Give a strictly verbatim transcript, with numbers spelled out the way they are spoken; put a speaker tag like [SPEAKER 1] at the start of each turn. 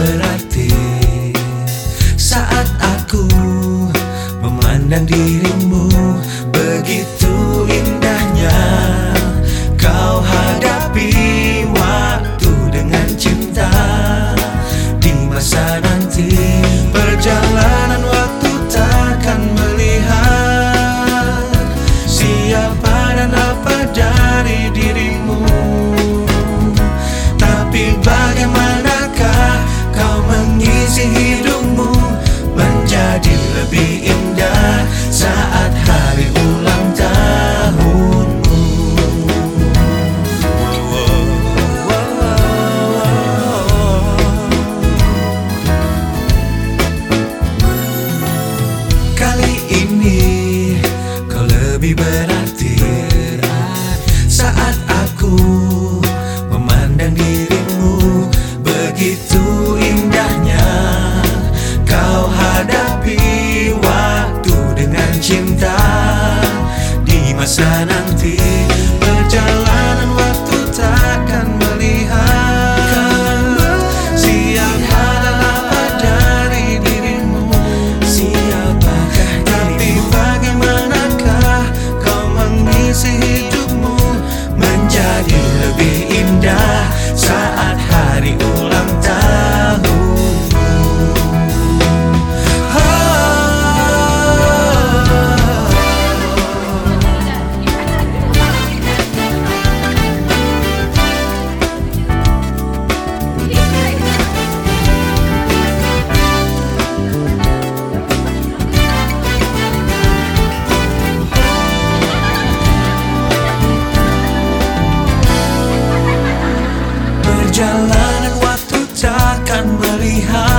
[SPEAKER 1] berarti saat aku memandang dirimu. Begitu indahnya kau hadapi waktu dengan cinta. Di masa nanti perjalanan waktu takkan melihat siapa dan apa dari dirimu. Tapi bagaimanakah kau mengisi hidupmu menjadi lebih indah saat hari ulang tahunmu. Kali ini kau lebih berarti saat aku memandang dirimu. Begitu indahnya kau hadapi waktu dengan cinta. Di masa nanti perjalanan waktu takkan melihat siapa dan apa dari dirimu. Siapakah tapi bagaimanakah kau mengisi hidupmu menjadi lebih indah saat hari ulang tahunmu. Perjalanan waktu takkan melihat